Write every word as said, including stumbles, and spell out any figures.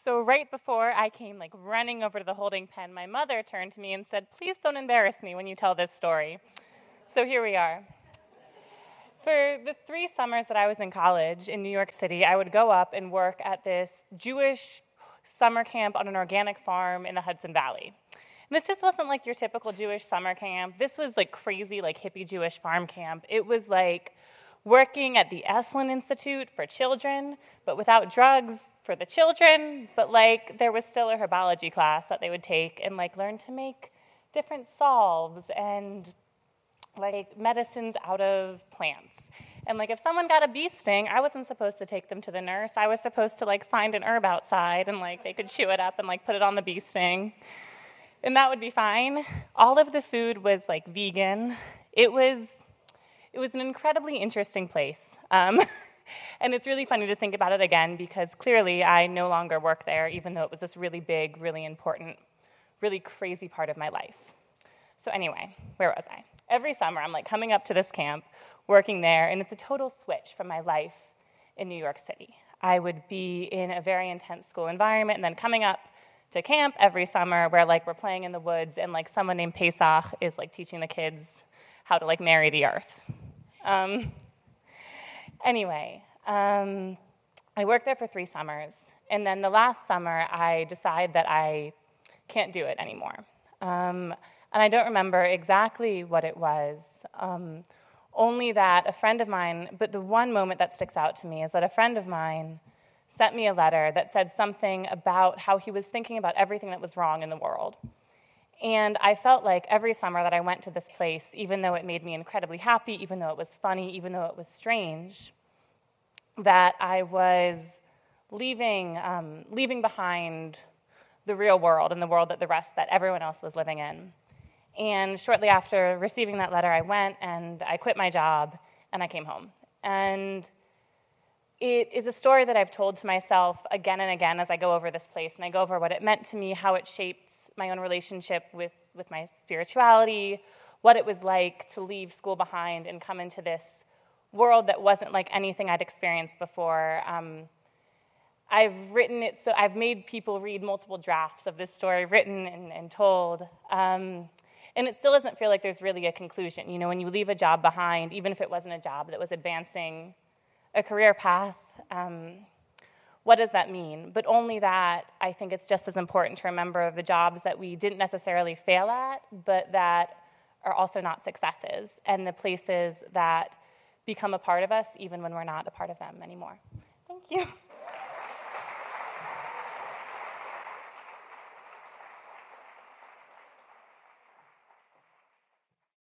So right before I came like running over to the holding pen, my mother turned to me and said, "Please don't embarrass me when you tell this story." So here we are. For the three summers that I was in college in New York City, I would go up and work at this Jewish summer camp on an organic farm in the Hudson Valley. And this just wasn't like your typical Jewish summer camp. This was like crazy, like hippie Jewish farm camp. It was like working at the Esalen Institute for children, but without drugs for the children, but like there was still a herbology class that they would take and like learn to make different salves and like medicines out of plants. And like if someone got a bee sting, I wasn't supposed to take them to the nurse. I was supposed to like find an herb outside and like they could chew it up and like put it on the bee sting. And that would be fine. All of the food was like vegan. It was it was an incredibly interesting place. Um, and it's really funny to think about it again because clearly I no longer work there, even though it was this really big, really important, really crazy part of my life. So anyway, where was I? Every summer, I'm like coming up to this camp, working there, and it's a total switch from my life in New York City. I would be in a very intense school environment, and then coming up to camp every summer where like we're playing in the woods, and like someone named Pesach is like teaching the kids how to like marry the earth. Um, anyway, um, I worked there for three summers, and then the last summer, I decide that I can't do it anymore. Um, And I don't remember exactly what it was, um, only that a friend of mine, but the one moment that sticks out to me is that a friend of mine sent me a letter that said something about how he was thinking about everything that was wrong in the world. And I felt like every summer that I went to this place, even though it made me incredibly happy, even though it was funny, even though it was strange, that I was leaving, um, leaving behind the real world and the world that the rest, that everyone else was living in. And shortly after receiving that letter, I went and I quit my job and I came home. And it is a story that I've told to myself again and again as I go over this place and I go over what it meant to me, how it shaped my own relationship with, with my spirituality, what it was like to leave school behind and come into this world that wasn't like anything I'd experienced before. Um, I've written it, so I've made people read multiple drafts of this story, written and, and told. Um, And it still doesn't feel like there's really a conclusion. You know, when you leave a job behind, even if it wasn't a job that was advancing a career path, um, what does that mean? But only that I think it's just as important to remember the jobs that we didn't necessarily fail at, but that are also not successes, and the places that become a part of us even when we're not a part of them anymore. Thank you.